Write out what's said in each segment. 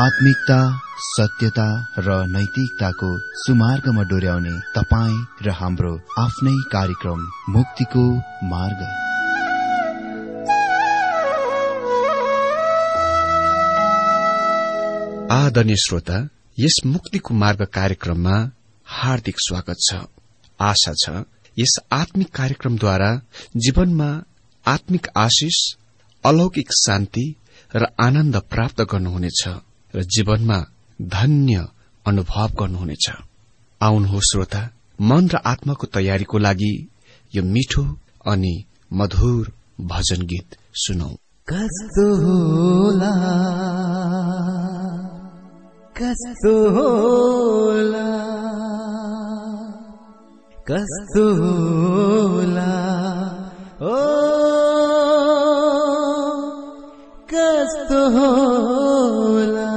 आत्मिकता, सत्यता र नैतिकताको सुमार्गमा डोर्याउने तपाईँ र हाम्रो आफ्नै कार्यक्रम मुक्तिको मार्ग। आदरणीय श्रोता, यस मुक्तिको मार्ग कार्यक्रममा हार्दिक स्वागत छ। आशा छ यस आत्मिक कार्यक्रमद्वारा जीवनमा आत्मिक आशिष, अलौकिक शान्ति र आनन्द प्राप्त गर्नुहुनेछ र जीवनमा धन्य अनुभव गर्नुहुनेछ। आउनुहोस् श्रोता, मन र आत्माको तयारीको लागि यो मिठो अनि मधुर भजन गीत सुनौ। कस्तो होला, कस्तो होला, कस्तो होला, ओ कस्तो होला।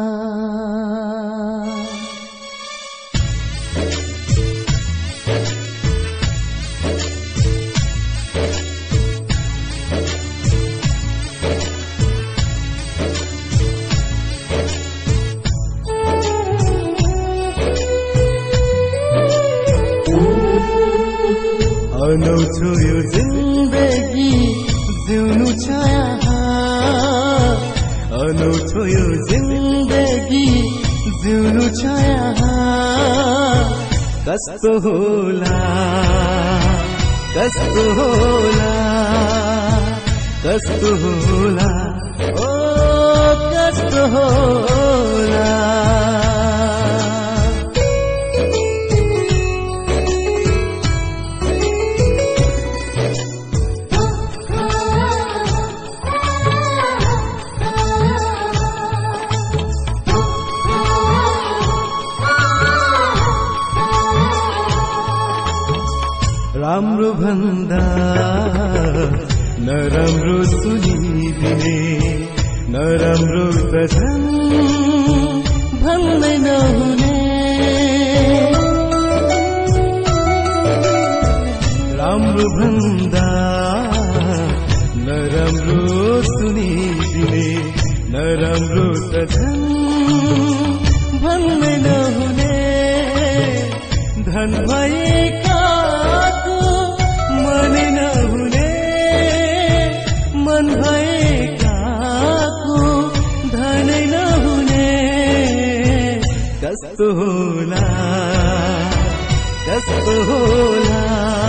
अनौठो यो जिन्दगी जिउनु छ यहाँ, अनौठो यो जिन्दगी जिउनु छ यहाँ। कस्तो होला, कस्तो होला, कस्तो होला, ओ कस्तो होला। राम्रो भन्दा नराम्रो सुनिदिने, नराम्रो त झन् भन्दै नहुने। राम्रो भन्दा नराम्रो सुनिदिने, नराम्रो त झन् भन्दै नहुने। धन भएका मन नहुने, मन भएकाको धन नहुने। कस्तो होला, कस्तो होला,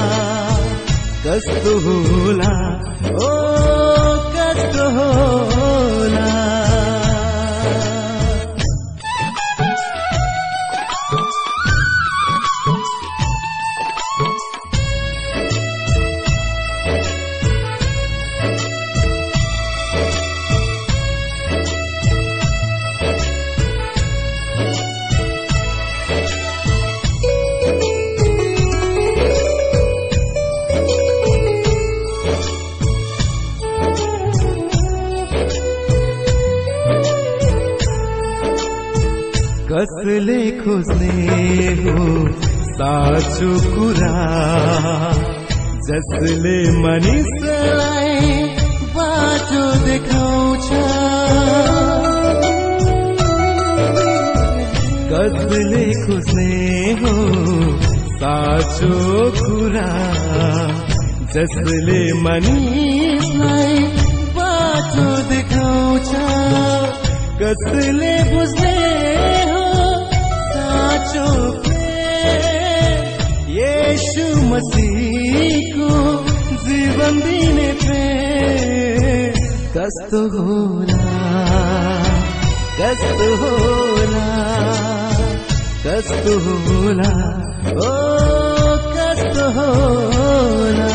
कस्तो होला, ओ कस्तो होला। कसले खोज्ने हो साँचो कुरा, जसले मानिसलाई बाटो देखाउँछ। कसले खोज्ने हो साँचो कुरा, जसले मानिसलाई बाटो देखाउँछ। कसले बुझ्ने साँचो प्रेम, येशू मसीहको जीवन दिने प्रेम। कस्तो होला, कस्तो होला, कस्तो होला, ओ कस्तो होला।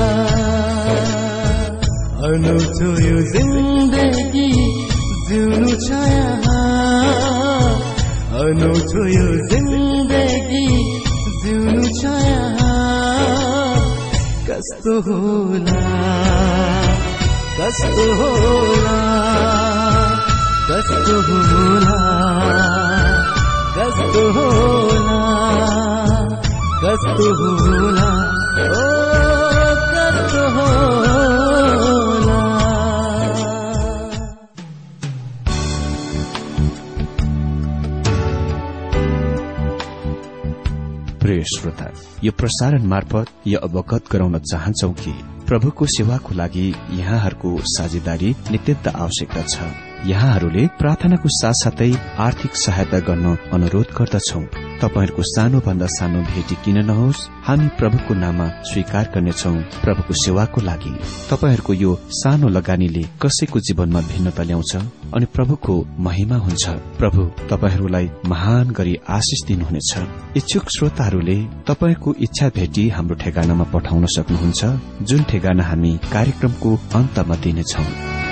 अनौठो यो जिन्दगी जिउनु छ यहाँ, अनौठो यो जिन्दगी जिउनु छ यहाँ। कस्तो होला, कस्तो होला, कस्तो होला, कस्तो होला, कस्तो होला, ओ कस्तो होला। प्रिय श्रोता, यो प्रसारण मार्फत यो अवगत गराउन चाहन्छौ कि प्रभुको सेवाको लागि यहाँहरूको साझेदारी नित्यन्त आवश्यकता छ। यहाँहरूले प्रार्थनाको साथसाथै आर्थिक सहायता गर्न अनुरोध गर्दछौ। तपाईहरूको सानो भन्दा सानो भेटी किन नहोस्, हामी प्रभुको नाममा स्वीकार गर्नेछौ। प्रभुको सेवाको लागि तपाईहरूको यो सानो लगानीले कसैको जीवनमा भिन्नता ल्याउँछ अनि प्रभुको महिमा हुन्छ। प्रभु तपाईहरूलाई महान गरी आशिष दिनुहुनेछ। इच्छुक श्रोताहरूले तपाईको इच्छा भेटी हाम्रो ठेगानामा पठाउन सक्नुहुन्छ, जुन ठेगाना हामी कार्यक्रमको अन्तमा दिनेछौ।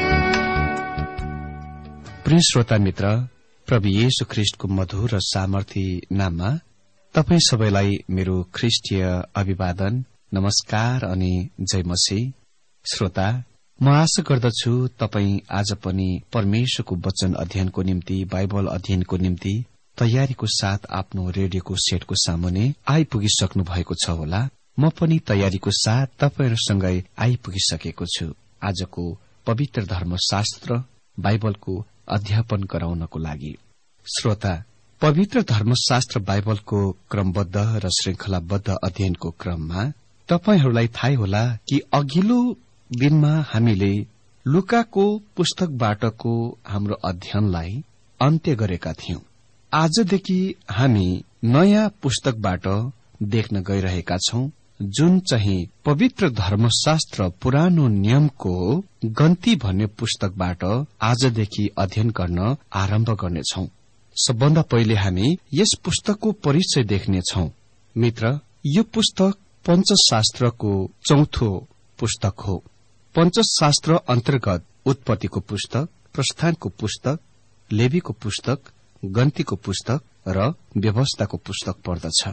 प्रिय श्रोता मित्र, प्रभु येशू ख्रीष्टको मधुर र सामर्थी नाममा तपाई सबैलाई मेरो ख्रीष्टीय अभिवादन, नमस्कार अनि जय मसीह। श्रोता, म आशा गर्दछु तपाई आज पनि परमेश्वरको वचन अध्ययनको निम्ति, बाइबल अध्ययनको निम्ति तयारीको साथ आफ्नो रेडियोको सेटको सामुने आइपुगिसक्नु भएको छ होला। म पनि तयारीको साथ तपाईहरूसँगै आइपुगिसकेको छु आजको पवित्र धर्मशास्त्र बाइबलको अध्यापन गराउनको लागि। श्रोता, पवित्र धर्मशास्त्र बाइबलको क्रमबद्ध र श्रृंखलाबद्ध अध्ययनको क्रममा तपाईहरूलाई थाहै होला कि अघिल्लो दिनमा हामीले लुकाको पुस्तकबाटको हाम्रो अध्ययनलाई अन्त्य गरेका थियौं। आजदेखि हामी नयाँ पुस्तकबाट देख्न गइरहेका छौं, जुन चाहिँ पवित्र धर्मशास्त्र पुरानो नियमको गन्ती भन्ने पुस्तकबाट आजदेखि अध्ययन गर्न आरम्भ गर्नेछौं। सबभन्दा पहिले हामी यस पुस्तकको परिचय देख्नेछौं। मित्र, यो पुस्तक पञ्चशास्त्रको चौथो पुस्तक हो। पञ्चशास्त्र अन्तर्गत उत्पत्तिको पुस्तक, प्रस्थानको पुस्तक, लेवीको पुस्तक, गन्तीको पुस्तक र व्यवस्थाको पुस्तक पर्दछ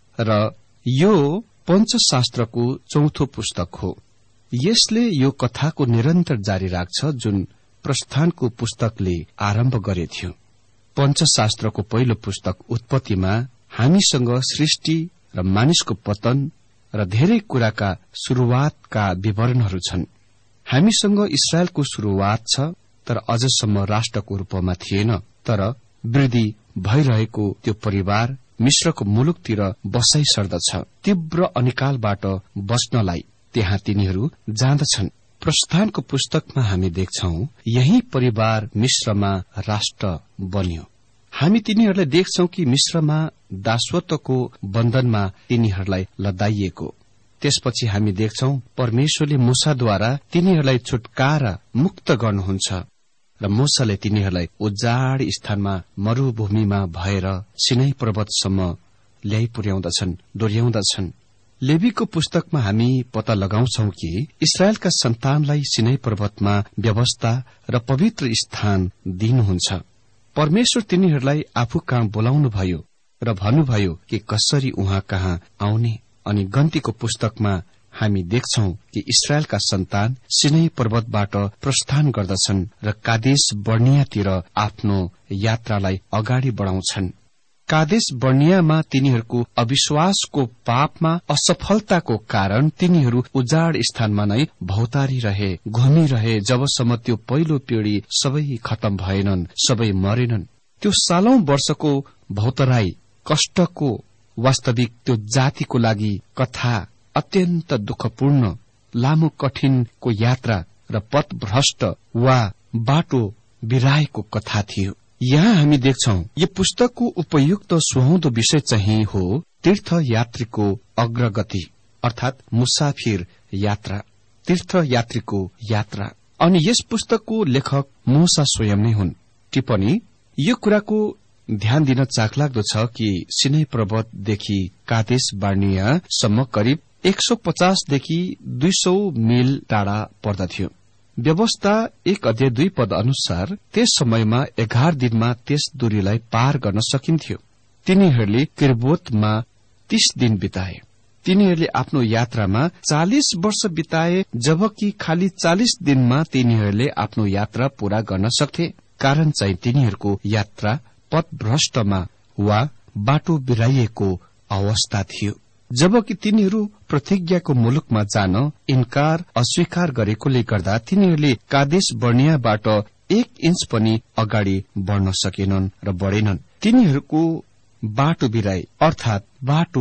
र यो पञ्चशास्त्रको चौथो पुस्तक हो। यसले यो कथाको निरन्तर जारी राख्छ जुन प्रस्थानको पुस्तकले आरम्भ गरेथ्यो। पञ्चशास्त्रको पहिलो पुस्तक उत्पत्तिमा हामीसँग सृष्टि र मानिसको पतन र धेरै कुराका शुरूआतका विवरणहरू छन्। हामीसँग इसरायलको शुरूआत छ, तर अझसम्म राष्ट्रको रूपमा थिएन। तर वृद्धि भइरहेको त्यो परिवार मिश्रको मुलुकतिर बसाई सर्दछ। तीव्र अनिकालबाट बच्नलाई त्यहाँ तिनीहरू जाँदछन्। प्रस्थानको पुस्तकमा हामी देख्छौं यही परिवार मिश्रमा राष्ट्र बन्यो। हामी तिनीहरूलाई देख्छौं कि मिश्रमा दासत्वको बन्धनमा तिनीहरूलाई लदाइएको। त्यसपछि हामी देख्छौं परमेश्वरले मूसाद्वारा तिनीहरूलाई छुटकारा मुक्त गर्नुहुन्छ र मूसाले तिनीहरूलाई उजाड स्थानमा मरूभूमिमा भएर सिनै पर्वतसम्म ल्याइ पुर्याउँदछन्, डोर्याउँदछन्। लेवीको पुस्तकमा हामी पत्ता लगाउँछौं कि इसरायलका सन्तानलाई सिनै पर्वतमा व्यवस्था र पवित्र स्थान दिनुहुन्छ। परमेश्वर तिनीहरूलाई आफू कहाँ बोलाउनुभयो र भन्नुभयो कि कसरी उहाँ कहाँ आउने। अनि गन्तीको पुस्तकमा हामी देख्छौं कि इसरायलका सन्तान सिनै पर्वतबाट प्रस्थान गर्दछन् र कादेश बर्नियातिर आफ्नो यात्रालाई अगाडि बढ़ाउँछन्। कादेश बर्नियामा तिनीहरूको अविश्वासको पापमा असफलताको कारण तिनीहरू उजाड स्थानमा नै भौतारी रहे, घुमिरहे, जबसम्म त्यो पहिलो पिढ़ी सबै खतम भएनन्, सबै मरेनन्। त्यो सालौं वर्षको भौतराई, कष्टको वास्तविक त्यो जातिको लागि कथा अत्यन्त दुःखपूर्ण, लामो कठिनको यात्रा र पथभ्रष्ट वा बाटो बिराएको कथा थियो। यहाँ हामी देख्छौं यो पुस्तकको उपयुक्त सुहाउँदो विषय चाहिँ हो तीर्थयात्रीको अग्रगति, अर्थात मुसाफिर यात्रा, तीर्थयात्रीको यात्रा। अनि यस पुस्तकको लेखक मूसा स्वयं नै हुन्। टिप्पणी यो कुराको ध्यान दिन चाखलाग्दो छ कि सिनै पर्वतदेखि कादेश बार्नियासम्म करिब 150 देखि 200 मिल टाढा पर्दथ्यो। व्यवस्था 1 अध्याय 2 पद अनुसार त्यस समयमा 11 दिनमा त्यस दूरीलाई पार गर्न सकिन्थ्यो। तिनीहरूले किर्बोतमा 30 दिन बिताए। तिनीहरूले आफ्नो यात्रामा 40 वर्ष बिताए, जबकि खाली 40 दिनमा तिनीहरूले आफ्नो यात्रा पूरा गर्न सक्थे। कारण चाहिँ तिनीहरूको यात्रा पथभ्रष्टमा वा बाटो बिराइएको अवस्था थियो। जबकि तिनीहरू प्रतिज्ञाको मुलुकमा जान इन्कार अस्वीकार गरेकोले गर्दा तिनीहरूले कादेश बर्नियाबाट 1 इन्च पनि अगाडि बढ़न सकेनन् र बढ़ेनन्। तिनीहरूको बाटो बिराए, अर्थात बाटो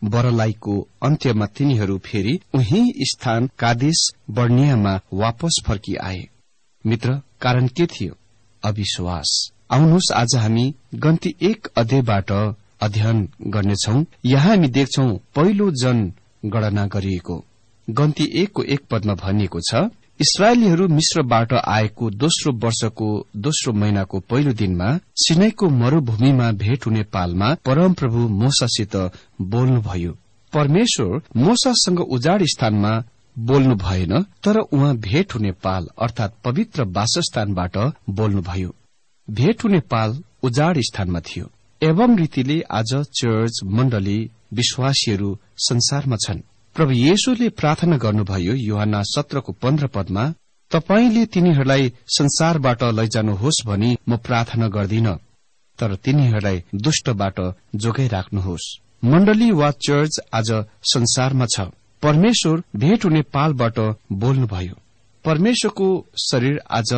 बरलाईको अन्त्यमा तिनीहरू फेरि उही स्थान कादेश बर्नियामा वापस फर्किआए। मित्र, कारण के थियो? अविश्वास। आउनुहोस् आज हामी गन्ती 1 अध्यायबाट अध्ययन गर्नेछौं। यहाँ हामी देख्छौं पहिलो जनगणना गरिएको। गन्ती 1 को 1 पदमा भनिएको छ, इस्राएलीहरू मिश्रबाट आएको दोस्रो वर्षको दोस्रो महिनाको पहिलो दिनमा सिनाईको मरूभूमिमा भेट हुने पालमा परमप्रभु मोसासित बोल्नुभयो। परमेश्वर मोसासँग उजाड स्थानमा बोल्नु भएन, तर उहाँ भेट हुने पाल अर्थात पवित्र वासस्थानबाट बोल्नुभयो। भेट हुने पाल उजाड स्थानमा थियो। एवं रीतिले आज चर्च मण्डली विश्वासीहरू संसारमा छन्। प्रभु येशूले प्रार्थना गर्नुभयो यूहन्ना 17 को 15 पदमा, तपाईले तिनीहरूलाई संसारबाट लैजानुहोस् भनी म प्रार्थना गर्दिन, तर तिनीहरूलाई दुष्टबाट जोगाइराख्नुहोस्। मण्डली वा चर्च आज संसारमा छ। परमेश्वर भेट हुने पालबाट बोल्नुभयो। परमेश्वरको शरीर आज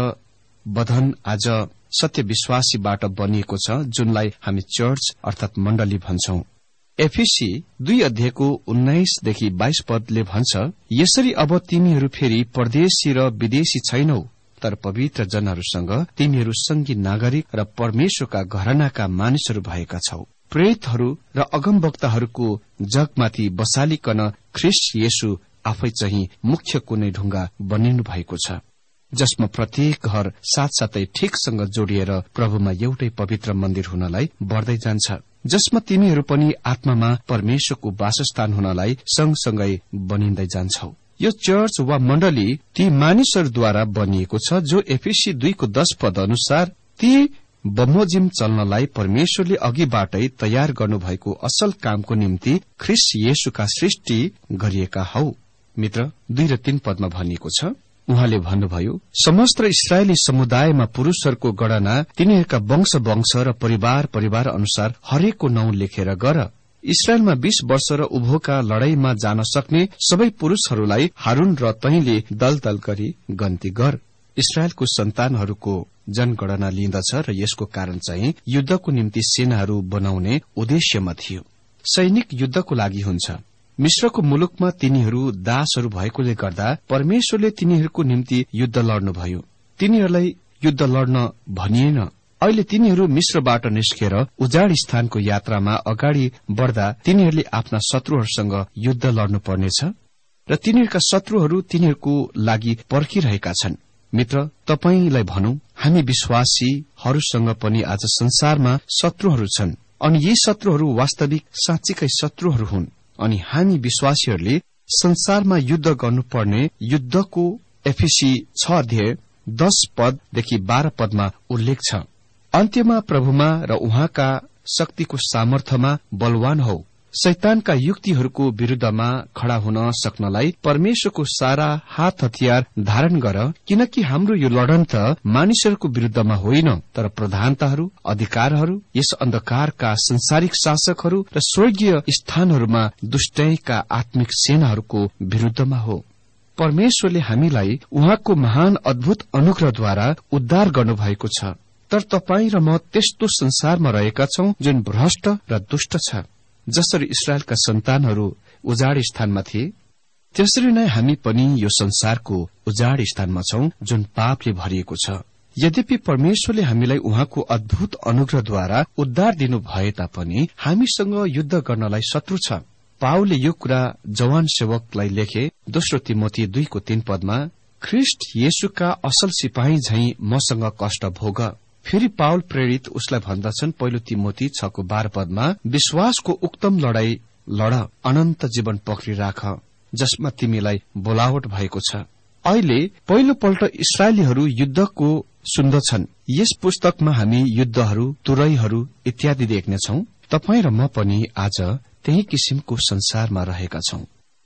बधन आज सत्य विश्वासीबाट बनिएको छ, जुनलाई हामी चर्च अर्थात मण्डली भन्छौं। एफिसी 2 अध्यायको 19देखि 22 पदले भन्छ, यसरी अब तिमीहरू फेरि परदेशी र विदेशी छैनौ, तर पवित्र जनहरूसँग तिमीहरू संगी नागरिक र परमेश्वरका घरानाका मानिसहरू भएका छौ। प्रेरितहरू र अगमवक्ताहरूको जगमाथि बसालिकन ख्रीष्ट येशू आफै चाहिँ मुख्य कुनै ढुङ्गा बनिनु भएको छ, जसमा प्रत्येक घर साथसाथै ठिकसँग जोडिएर प्रभुमा एउटै पवित्र मन्दिर हुनलाई बढ्दै जान्छ, जसमा तिमीहरू पनि आत्मामा परमेश्वरको वासस्थान हुनलाई सँगसँगै बनिँदै जान्छौ। यो चर्च वा मण्डली ती मानिसहरूद्वारा बनिएको छ जो एफिसी 2 को 10 पद अनुसार ती बमोजिम चल्नलाई परमेश्वरले अघिबाटै तयार गर्नुभएको असल कामको निम्ति ख्रीष्ट येशूका सृष्टि गरिएका हौ। मित्र, 2 र 3 पदमा भनिएको छ, उहाँले भन्नुभयो, समस्त इस्राएली समुदायमा पुरूषहरूको गणना तिनीहरूका वंश र परिवार अनुसार हरेकको नाउँ लेखेर गर। इस्राएलमा 20 वर्ष र उभोका लड़ाईमा जान सक्ने सबै पुरूषहरूलाई हारून र तैले दल गरी गन्ती गर। इस्राएलको सन्तानहरूको जनगणना लिँदछ र यसको कारण चाहिँ युद्धको निम्ति सेनाहरू बनाउने उद्देश्यमा थियो। सैनिक युद्धको लागि हुन्छ। मिश्रको मुलुकमा तिनीहरू दासहरू भएकोले गर्दा परमेश्वरले तिनीहरूको निम्ति युद्ध लड्नुभयो। तिनीहरूलाई युद्ध लड्न भनिएन। अहिले तिनीहरू मिश्रबाट निस्केर उजाड स्थानको यात्रामा अगाडि बढ़दा तिनीहरूले आफ्ना शत्रुहरूसँग युद्ध लड्नुपर्नेछ र तिनीहरूका शत्रुहरू तिनीहरूको लागि पर्खिरहेका छन्। मित्र, तपाईलाई भनौं, हामी विश्वासीहरूसँग पनि आज संसारमा शत्रुहरू छन्, अनि यी शत्रुहरू वास्तविक साँच्चीकै शत्रुहरू हुन्। अनि हामी विश्वासीहरूले संसारमा युद्ध गर्नुपर्ने युद्धको एफिसी 6 अध्याय 10 पददेखि 12 पदमा उल्लेख छ। अन्त्यमा प्रभुमा र उहाँका शक्तिको सामर्थ्यमा बलवान हौ। शैतानका युक्तिहरूको विरूद्धमा खड़ा हुन सक्नलाई परमेश्वरको सारा हात हतियार धारण गर, किनकि हाम्रो यो लडन त मानिसहरूको विरूद्धमा होइन, तर प्रधानताहरू, अधिकारहरू, यस अन्धकारका संसारिक शासकहरू र स्वर्गीय स्थानहरूमा दुष्टैका आत्मिक सेनाहरूको विरूद्धमा हो। परमेश्वरले हामीलाई उहाँको महान अद्भुत अनुग्रहद्वारा उद्धार गर्नुभएको छ, तर तपाई र म त्यस्तो संसारमा रहेका छौं जुन भ्रष्ट र दुष्ट छ। जसरी इस्राएलका सन्तानहरू उजाड स्थानमा थिए, त्यसरी नै हामी पनि यो संसारको उजाड स्थानमा छौं जुन पापले भरिएको छ। यद्यपि परमेश्वरले हामीलाई उहाँको अद्भुत अनुग्रहद्वारा उद्धार दिनु भए तापनि हामीसँग युद्ध गर्नलाई शत्रु छ। पाउलले यो कुरा जवान सेवकलाई लेखे 2 तिमोथी 2 को 3 पदमा, ख्रीष्ट येशूका असल सिपाही झैं मसँग कष्ट भोग। फेरि पाउल प्रेरित उसलाई भन्दछन् 1 तिमोथी 6 को 12 पदमा, विश्वासको उक्तम लड़ाई लड, अनन्त जीवन पक्री राख, जसमा तिमीलाई बोलावट भएको छ। अहिले पहिलोपल्ट इस्राएलीहरू युद्धको सुन्दछन्। यस पुस्तकमा हामी युद्धहरू, तुरैहरू इत्यादि देख्नेछौं। तपाई र म पनि आज त्यही किसिमको संसारमा रहेका छौं।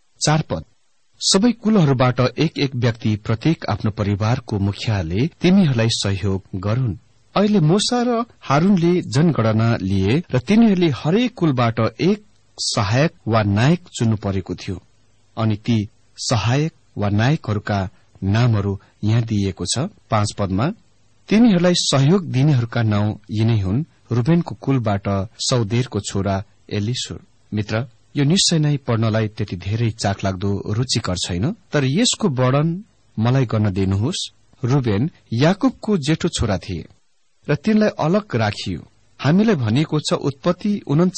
4 पद, सबै कुलहरूबाट एक व्यक्ति प्रत्येक आफ्नो परिवारको मुखियाले तिमीहरूलाई सहयोग गरून्। अहिले मूसा र हारूनले जनगणना लिए र तिनीहरूले हरेक कुलबाट एक सहायक वा नायक चुन्नु परेको थियो, अनि ती सहायक वा नायकहरूका नामहरू यहाँ दिइएको छ 5 पदमा। तिनीहरूलाई सहयोग दिनेहरूका नाउँ यिनै हुन्। रुबेनको कुलबाट सौदेरको छोरा एलिसुर। मित्र, यो निश्चय नै पढ्नलाई त्यति धेरै चाखलाग्दो रुचिकर छैन, तर यसको वर्णन मलाई गर्न दिनुहोस्। रुबेन याकुबको जेठो छोरा थिए र तिनलाई अलग राखियो। हामीलाई भनिएको छ उत्पत्ति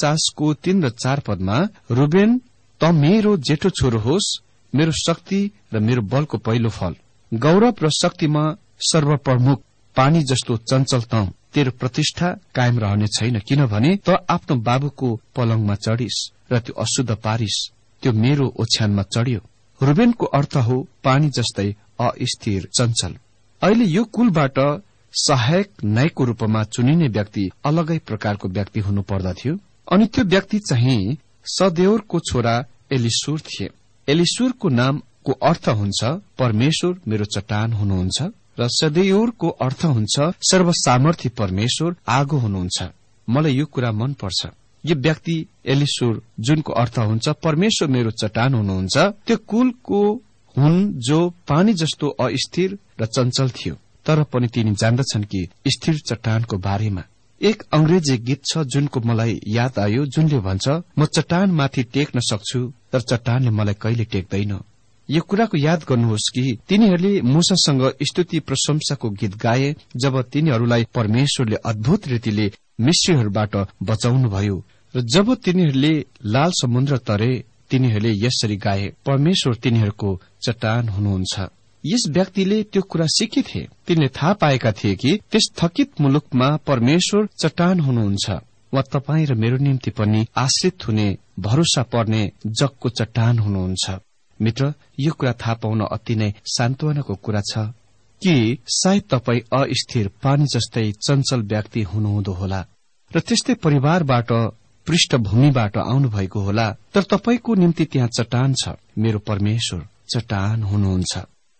49 3 र 4 पदमा, रुबेन त मेरो जेठो छोरो होस्, मेरो शक्ति र मेरो बलको पहिलो फल, गौरव र शक्तिमा सर्वप्रमुख, पानी जस्तो चञ्चल त तेरो प्रतिष्ठा कायम रहने छैन, किनभने त आफ्नो बाबुको पलङमा चढिस र त्यो अशुद्ध पारिस, त्यो मेरो ओछ्यानमा चढ्यो। रुबेनको अर्थ हो पानी जस्तै अस्थिर, चञ्चल। अहिले यो कुलबाट सहायक न्यायको रूपमा चुनिने व्यक्ति अलगै प्रकारको व्यक्ति हुनु पर्दथ्यो, अनि त्यो व्यक्ति चाहिँ सदेउरको छोरा एलिसुर थिए। एलिसुरको नामको अर्थ हुन्छ परमेश्वर मेरो चट्टान हुनुहुन्छ, र सदेउरको अर्थ हुन्छ सर्वसामर्थ्य परमेश्वर आगो हुनुहुन्छ। मलाई यो कुरा मन पर्छ। यो व्यक्ति एलिसुर, जुनको अर्थ हुन्छ परमेश्वर मेरो चट्टान हुनुहुन्छ, त्यो कुलको हुन् जो पानी जस्तो अस्थिर र चञ्चल थियो, तर पनि तिनी जान्दछन् कि स्थिर चट्टानको बारेमा। एक अंग्रेजी गीत छ जुनको मलाई याद आयो, जुनले भन्छ, म चट्टानमाथि टेक्न सक्छु तर चट्टानले मलाई कहिले टेक्दैन। यो कुराको याद गर्नुहोस् कि तिनीहरूले मूसासँग स्तुति प्रशंसाको गीत गाए जब तिनीहरूलाई परमेश्वरले अद्भुत रीतिले मिस्रीहरूबाट बचाउनुभयो, र जब तिनीहरूले लाल समुद्र तरे तिनीहरूले यसरी गाए, परमेश्वर तिनीहरूको चट्टान हुनुहुन्छ। यस व्यक्तिले त्यो कुरा सिकेथे। तिनले थाहा पाएका थिए कि त्यस थकित मुलुकमा परमेश्वर चट्टान हुनुहुन्छ, वा तपाईँ र मेरो निम्ति पनि आश्रित हुने, भरोसा पर्ने जगको चट्टान हुनुहुन्छ। मित्र, यो कुरा थाहा पाउन अति नै सान्त्वनाको कुरा छ कि सायद तपाईँ अस्थिर, पानी जस्तै चञ्चल व्यक्ति हुनुहुँदो होला र त्यस्तै परिवारबाट, पृष्ठभूमिबाट आउनुभएको होला, तर तपाईको निम्ति त्यहाँ चट्टान छ। मेरो परमेश्वर चट्टान हुनुहुन्छ।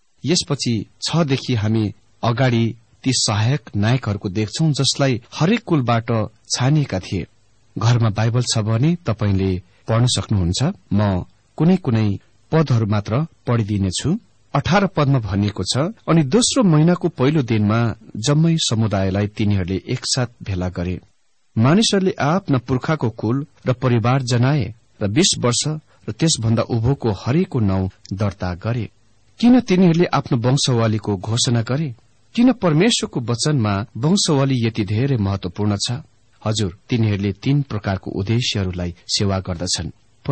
यसपछि 6 देखि हामी अगाडि ती सहायक नायकहरूको देख्छौं जसलाई हरेक कुलबाट छानिएका थिए। घरमा बाइबल छ भने तपाईले पढ्न सक्नुहुन्छ। म कुनै कुनै पदहरू मात्र पढिदिनेछु। 18 पदमा भनिएको छ, अनि दोस्रो महिनाको पहिलो दिनमा जम्मै समुदायलाई तिनीहरूले एकसाथ भेला गरे। मानिसहरूले आफ्ना पुर्खाको कुल र परिवार जनाए र 20 वर्ष र त्यसभन्दा उभोको हरेकको नाउँ दर्ता गरे। किन तिनीहरूले आफ्नो वंशावलीको घोषणा गरे? किन परमेश्वरको वचनमा वंशावली यति धेरै महत्वपूर्ण छ? हजुर, तिनीहरूले 3 प्रकारको उद्देश्यहरूलाई सेवा गर्दछन्।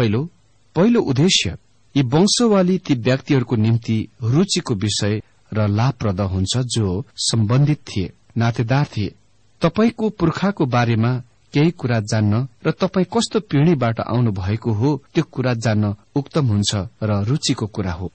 पहिलो उद्देश्य, यी वंशावली ती व्यक्तिहरूको निम्ति रुचिको विषय र लाभप्रद हुन्छ जो सम्बन्धित थिए, नातेदार थिए। तपाईको पुर्खाको बारेमा केही कुरा जान्न र तपाई कस्तो पिढ़ीबाट आउनु भएको हो त्यो कुरा जान्न उक्तम हुन्छ र रुचिको कुरा हो।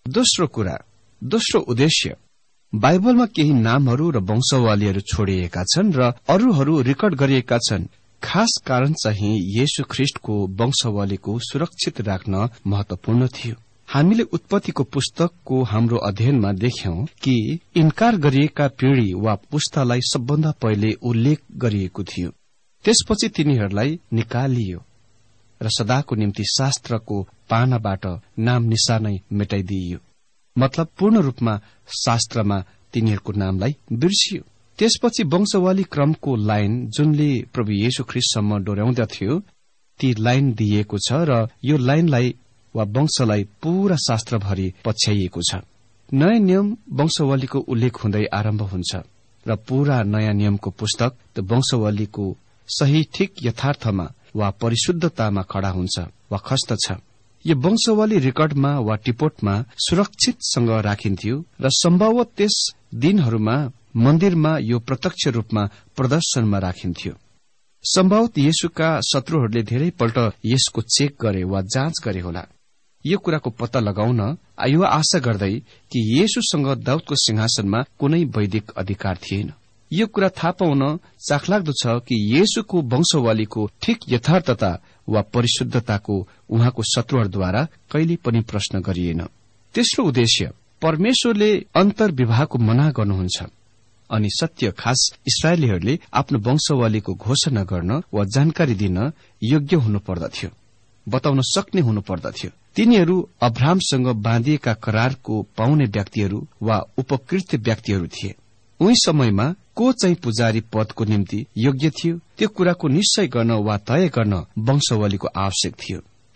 दोस्रो उद्देश्य, बाइबलमा केही नामहरू र वंशावलीहरू छोडिएका छन् र अरूहरू रेकर्ड गरिएका छन्। खास कारण चाहिँ येशू ख्रिस्टको वंशावलीको सुरक्षित राख्न महत्वपूर्ण थियो। हामीले उत्पत्तिको पुस्तकको हाम्रो अध्ययनमा देख्यौं कि इन्कार गरिएका पीढ़ी वा पुस्तालाई सबभन्दा पहिले उल्लेख गरिएको थियो। त्यसपछि तिनीहरूलाई निकालियो र सदाको निम्ति शास्त्रको पानाबाट नाम निशानै मेटाइदिइयो। मतलब पूर्ण रूपमा शास्त्रमा तिनीहरूको नामलाई बिर्सियो। त्यसपछि वंशावली क्रमको लाइन जुनले प्रभु येशू ख्रिस्टसम्म डोर्याउँदथ्यो ती लाइन दिइएको छ र यो लाइनलाई वा वंशलाई पूरा शास्त्रभरि पछ्याइएको छ। नयाँ नियम वंशावलीको उल्लेख हुँदै आरम्भ हुन्छ र पूरा नयाँ नियमको पुस्तक त्यो वंशावलीको सही ठिक यथार्थमा वा परिशुद्धतामा खड़ा हुन्छ वा खस्दछ। यो वंशावली रेकर्डमा वा टिपोटमा सुरक्षितसँग राखिन्थ्यो र सम्भवत त्यस दिनहरूमा मन्दिरमा यो प्रत्यक्ष रूपमा प्रदर्शनमा राखिन्थ्यो। सम्भवत येशूका शत्रुहरूले धेरैपल्ट यसको चेक गरे वा जाँच गरे होला। यो कुराको पत्ता लगाउन यो आशा गर्दै कि येशूसँग दाउदको सिंहासनमा कुनै वैदिक अधिकार थिएन। यो कुरा थाहा पाउन चाखलाग्दो छ कि येशूको वंशावलीको ठिक यथार्थता वा परिशुद्धताको उहाँको शत्रुहरूद्वारा कहिले पनि प्रश्न गरिएन। तेस्रो उद्देश्य, परमेश्वरले अन्तर्विवाहको मना गर्नुहुन्छ अनि सत्य खास इस्राएलीहरूले आफ्नो वंशावलीको घोषणा गर्न वा जानकारी दिन योग्य हुनुपर्दथ्यो, बताउन सक्ने हुनुपर्दथ्यो। तिनीहरू अब्राहमसँग बाँधिएका करारको पाउने व्यक्तिहरू वा उपकृत व्यक्तिहरू थिए। उही समयमा को चाहिँ पुजारी पदको निम्ति योग्य थियो त्यो कुराको निश्चय गर्न वा तय गर्न वंशावलीको आवश्यक थियो।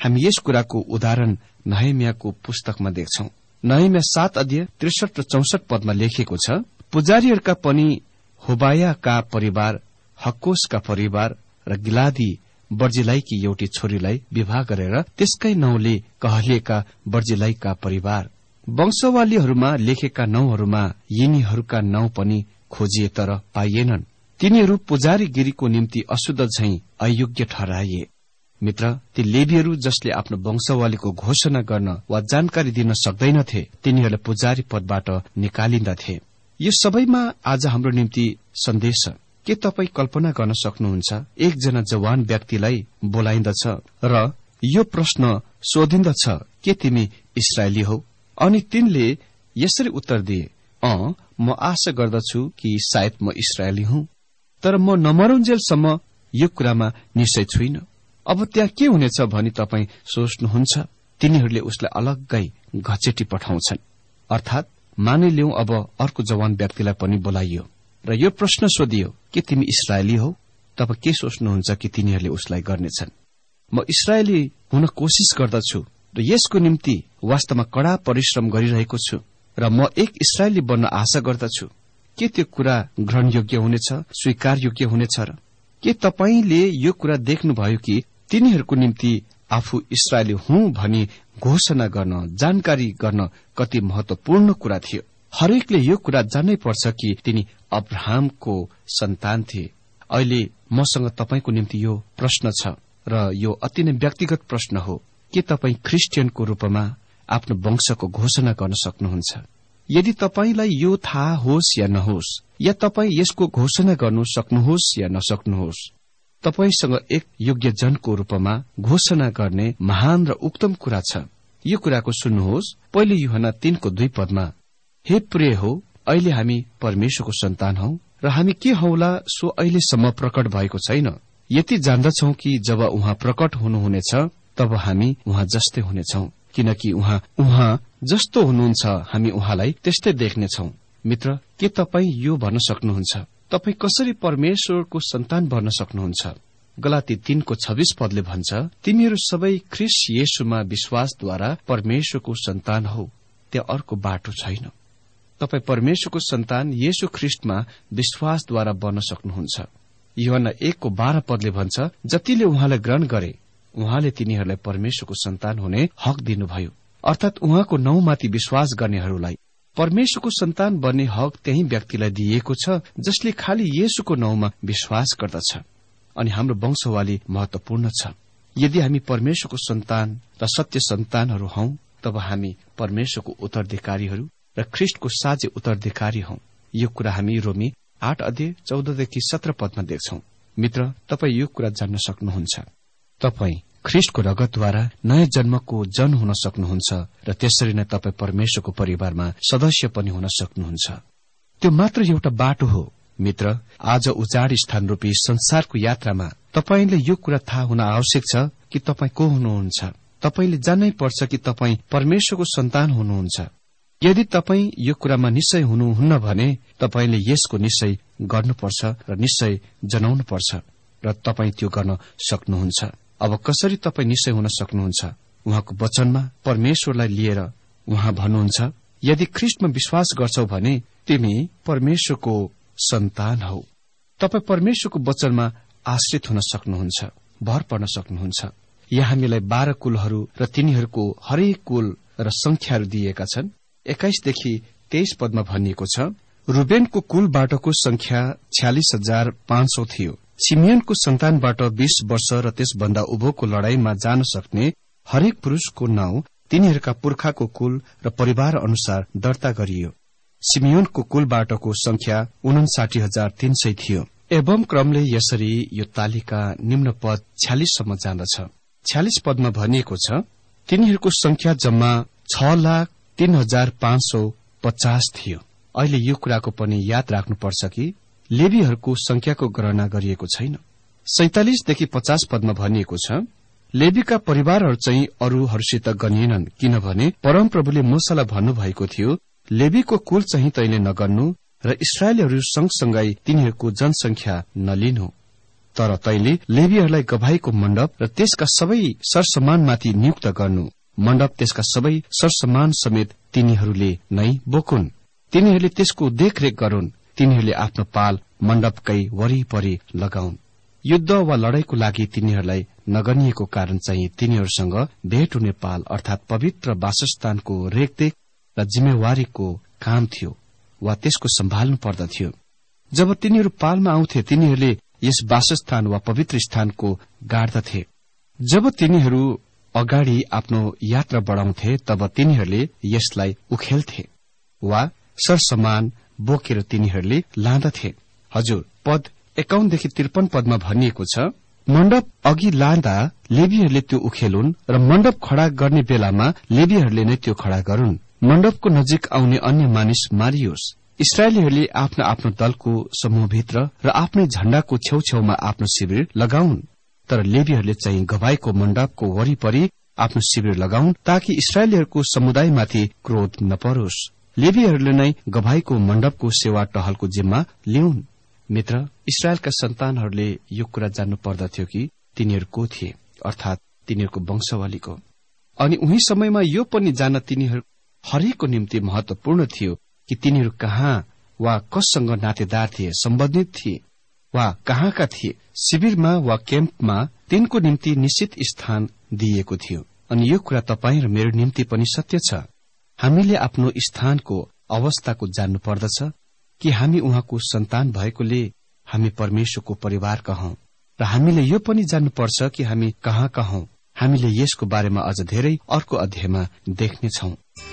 हामी यस कुराको उदाहरण नहमियाको पुस्तकमा देख्छौं। नहमिया 7 अध्याय 63 र 64 पदमा लेखिएको छ, पुजारीहरूका पनि होबायाका परिवार, हक्कोसका परिवार र गिलादी बर्जिलाईकी एउटी छोरीलाई विवाह गरेर त्यसकै नाउँले कहलिएका बर्जिलाईका परिवार। वंशावलीहरूमा लेखेका नाउँहरूमा यिनीहरूका नाउँ पनि खोजिए तर पाइएनन्। तिनीहरू पुजारीगिरीको निम्ति अशुद्ध झैं अयोग्य ठहराइए। मित्र, ती लेवीहरू जसले आफ्नो वंशावलीको घोषणा गर्न वा जानकारी दिन सक्दैनथे, तिनीहरूलाई पुजारी पदबाट निकालिन्दथे। यो सबैमा आज हाम्रो निम्ति सन्देश छ। के तपाई कल्पना गर्न सक्नुहुन्छ, एकजना जवान व्यक्तिलाई बोलाइन्दछ र यो प्रश्न सोधिन्दछ, के तिमी इस्राएली हौ? अनि तिनले यसरी उत्तर दिए, म आशा गर्दछु कि सायद म इस्राएली हुँ, तर म नमरुन्जेलसम्म यो कुरामा निश्चय छुइन। अब त्यहाँ के हुनेछ भनी तपाई सोच्नुहुन्छ? तिनीहरूले उसलाई अलग्गै घचेटी पठाउँछन्। अर्थात मानिलिउँ अब अर्को जवान व्यक्तिलाई पनि बोलाइयो र यो प्रश्न सोधियो, के तिमी इस्राएली हौ? तब के सोच्नुहुन्छ कि तिनीहरूले उसलाई गर्नेछन्? म इस्राएली हुन कोशिश गर्दछु र यसको निम्ति वास्तवमा कड़ा परिश्रम गरिरहेको छु र म एक इस्राएली बन्न आशा गर्दछु। के त्यो कुरा ग्रहणयोग्य हुनेछ, स्वीकारयोग्य हुनेछ र? के तपाईले यो कुरा देख्नुभयो कि तिनीहरूको निम्ति आफू इस्राएली हुँ भनी घोषणा गर्न, जानकारी गर्न कति महत्वपूर्ण कुरा थियो। हरेकले यो कुरा जान्नै पर्छ कि तिनी अब्राहमको सन्तान थिए। अहिले मसँग तपाईको निम्ति यो प्रश्न छ र यो अति नै व्यक्तिगत प्रश्न हो, के तपाई ख्रिस्टियनको रूपमा आफ्नो वंशको घोषणा गर्न सक्नुहुन्छ? यदि तपाईलाई यो थाहा होस् या नहोस्, या तपाई यसको घोषणा गर्नु सक्नुहोस् या नसक्नुहोस्, तपाईसँग एक योग्य जनको रूपमा घोषणा गर्ने महान र उत्तम कुरा छ। यो कुराको सुन्नुहोस्, पहिले यूहन्ना 3:2 पदमा, हे प्रिय हो, अहिले हामी परमेश्वरको सन्तान हौ र हामी के हौला सो अहिलेसम्म प्रकट भएको छैन। यति जान्दछौ कि जब उहाँ प्रकट हुनुहुनेछ तब हामी उहाँ जस्तै हुनेछौं, किनकि उहाँ जस्तो हुनुहुन्छ हामी उहाँलाई त्यस्तै देख्नेछौं। मित्र, के तपाई यो भन्न सक्नुहुन्छ, तपाई कसरी परमेश्वरको सन्तान बन्न सक्नुहुन्छ? गलाती 3:26 पदले भन्छ, तिमीहरू सबै ख्रीष्ट येशूमा विश्वासद्वारा परमेश्वरको सन्तान हौ, त्यहाँ अर्को बाटो छैन। तपाई परमेश्वरको सन्तान येशू ख्रीष्टमा विश्वासद्वारा बन्न सक्नुहुन्छ। यूहन्ना 1:12 पदले भन्छ, जतिले उहाँलाई ग्रहण गरे उहाँले तिनीहरूलाई परमेश्वरको सन्तान हुने हक दिनुभयो। अर्थात उहाँको नाउँमाथि विश्वास गर्नेहरूलाई परमेश्वरको सन्तान बन्ने हक त्यही व्यक्तिलाई दिइएको छ जसले खालि येशूको नाउँमा विश्वास गर्दछ। अनि हाम्रो वंशवाली महत्वपूर्ण छ। यदि हामी परमेश्वरको सन्तान र सत्य सन्तानहरू हौं, तब हामी परमेश्वरको उत्तराधिकारीहरू र ख्रीष्टको साझे उत्तराधिकारी हौं। यो कुरा हामी रोमी 8:14-17 पदमा देख्छौं। मित्र, तपाई यो कुरा जान्न सक्नुहुन्छ, तपाई ख्रीष्टको रगतद्वारा नयाँ जन्मको जन हुन सक्नुहुन्छ र त्यसरी नै तपाई परमेश्वरको परिवारमा सदस्य पनि हुन सक्नुहुन्छ। त्यो मात्र एउटा बाटो हो। मित्र, आज उजाड स्थान रूपी संसारको यात्रामा तपाईले यो कुरा थाहा हुन आवश्यक छ कि तपाई को हुनुहुन्छ। तपाईले जान्नै पर्छ कि तपाई परमेश्वरको सन्तान हुनुहुन्छ। यदि तपाई यो कुरामा निश्चय हुनुहुन्न भने तपाईले यसको निश्चय गर्नुपर्छ र निश्चय जनाउनुपर्छ र तपाई त्यो गर्न सक्नुहुन्छ। अब कसरी तपाई निश्चय हुन सक्नुहुन्छ? उहाँको वचनमा परमेश्वरलाई लिएर उहाँ भन्नुहुन्छ, यदि ख्रीष्टमा विश्वास गर्छौ भने तिमी परमेश्वरको सन्तान हौ। तपाई परमेश्वरको वचनमा आश्रित हुन सक्नुहुन्छ, भर पर्न सक्नुहुन्छ। यहाँ हामीलाई 12 कुलहरू र तिनीहरूको हरेक कुल र संख्याहरू दिएका छन्। 21-23 पदमा भनिएको छ, रुबेनको कुलबाटको संख्या 46,500 थियो। सिमियनको सन्तानबाट 20 वर्ष र त्यसभन्दा उभोको लडाईमा जान सक्ने हरेक पुरुषको नाउँ तिनीहरूका पुर्खाको कुल र परिवार अनुसार दर्ता गरियो। सिमियोनको कुलबाटको संख्या 59,300 थियो। एवं क्रमले यसरी यो तालिका निम्न पद 46 सम्म जाँदछ। 46 पदमा भनिएको छ, तिनीहरूको संख्या जम्मा 6,03,550 थियो। अहिले यो कुराको पनि याद राख्नुपर्छ कि लेवीहरूको संख्याको गणना गरिएको छैन। 47-50 पदमा भनिएको छ, लेवीका परिवारहरू चाहिँ अरूहरूसित गनिएनन्, किनभने परमप्रभुले मूसालाई भन्नुभएको थियो, लेवीको कुल चाहिँ तैले नगर्नु र इस्राएलीहरू सँगसँगै तिनीहरूको जनसंख्या नलिनु। तर तैले लेवीहरूलाई गवाहीको मण्डप र त्यसका सबै सरसम्मानमाथि नियुक्त गर्नु। मण्डप त्यसका सबै सरसम्मान समेत तिनीहरूले नै बोकुन्। तिनीहरूले त्यसको देखरेख गरून्। तिनीहरूले आफ्नो पाल मण्डपकै वरिपरि लगाउन्। युद्ध वा लड़ाईको लागि तिनीहरूलाई नगनिएको कारण चाहिँ तिनीहरूसँग भेट हुने पाल अर्थात पवित्र वासस्थानको रेखदेख र जिम्मेवारीको काम थियो वा त्यसको सम्हाल्नु पर्दथ्यो। जब तिनीहरू पालमा आउँथे तिनीहरूले यस वासस्थान वा पवित्र स्थानको गाड्दथे। जब तिनीहरू अगाडि आफ्नो यात्रा बढ़ाउँथे तब तिनीहरूले यसलाई उखेल्थे वा सरसमान बोकेर तिनीहरूले लाँदथे। हजुर, पद 51 देखि 53 पदमा भनिएको छ, मण्डप अघि लाँदा लेवीहरूले त्यो उखेलुन् र मण्डप खड़ा गर्ने बेलामा लेवीहरूले नै त्यो खड़ा गरून्। मण्डपको नजिक आउने अन्य मानिस मारियोस्। इस्राएलीहरूले आफ्नो आफ्नो दलको समूहभित्र र आफ्नै झण्डाको छेउछेउमा आफ्नो शिविर लगाउन्। तर लेवीहरूले चाहिँ गवाहीको मण्डपको वरिपरि आफ्नो शिविर लगाउन् ताकि इस्राएलीहरूको समुदायमाथि क्रोध नपरोस्। लेवीहरूले नै गवाहीको मण्डपको सेवा टहलको जिम्मा लिउन्। मित्र, इस्राएलका सन्तानहरूले यो कुरा जान्नु पर्दथ्यो कि तिनीहरू को थिए, अर्थात तिनीहरूको वंशावलीको। अनि उही समयमा यो पनि जान्न तिनीहरू हरेकको निम्ति महत्वपूर्ण थियो कि तिनीहरू कहाँ वा कससँग नातेदार थिए, सम्बन्धित थिए वा कहाँका थिए। शिविरमा वा क्याम्पमा तिनको निम्ति निश्चित स्थान दिइएको थियो। अनि यो कुरा तपाईँ र मेरो निम्ति पनि सत्य छ। हामीले आफ्नो स्थानको अवस्थाको जान्नु पर्दछ कि हामी उहाँको सन्तान भएकोले हामी परमेश्वरको परिवारका हौं र हामीले यो पनि जान्नुपर्छ कि हामी कहाँका हौं। हामीले यसको बारेमा अझ धेरै अर्को अध्यायमा देख्नेछौं।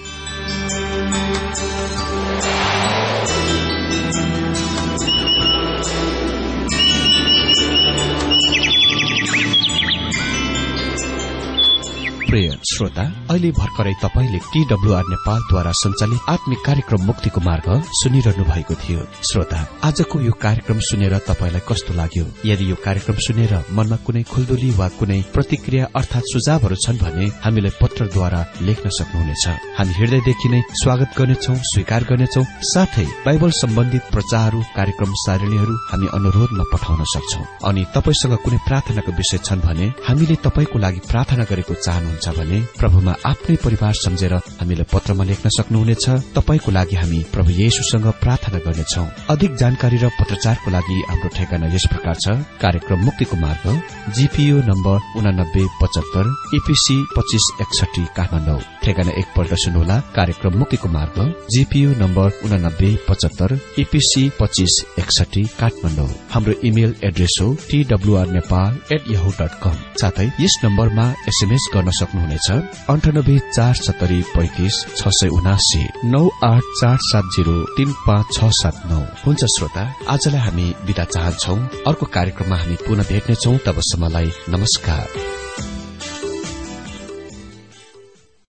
प्रिय श्रोता, अहिले भर्खरै तपाईले TWR नेपालद्वारा सञ्चालित आत्मिक कार्यक्रम मुक्तिको मार्ग सुनिरहनु भएको थियो। श्रोता, आजको यो कार्यक्रम सुनेर तपाईलाई कस्तो लाग्यो? यदि यो कार्यक्रम सुनेर मनमा कुनै खुल्दुली वा कुनै प्रतिक्रिया अर्थात सुझावहरू छन् भने हामीलाई पत्रद्वारा लेख्न सक्नुहुनेछ। हामी हृदयदेखि नै स्वागत गर्नेछौं, स्वीकार गर्नेछौं। साथै बाइबल सम्बन्धित प्रचारहरू, कार्यक्रम सारणीहरू हामी अनुरोधमा पठाउन सक्छौं। अनि तपाईसँग कुनै प्रार्थनाको विषय छन् भने हामीले तपाईको लागि प्रार्थना गरेको चाहनुहुन्छ भने प्रभुमा आफ्नै परिवार सम्झेर हामीलाई पत्रमा लेख्न सक्नुहुनेछ। तपाईको लागि हामी प्रभु येशूसँग प्रार्थना गर्नेछौं। अधिक जानकारी र पत्रचारको लागि हाम्रो ठेगाना यस प्रकार छ। कार्यक्रम मुक्तिको मार्ग, GPO नम्बर 8975 EPC 2561 काठमाडौँ। ठेगाना एकपल्ट सुन्नुहोला। कार्यक्रम मुक्तिको मार्ग, GPO नम्बर 8975 EPC 2561 काठमाडौँ। हाम्रो इमेल एड्रेस हो twrnepal@yahoo.com। साथै यस नम्बरमा SMS गर्न सक्नुहुनेछ 9847355679 9847035679। हुन्छ श्रोता, आजलाई हामी बिदा चाहन्छौ। अर्को कार्यक्रममा हामी पुनः भेट्नेछौं। तबसम्मलाई नमस्कार।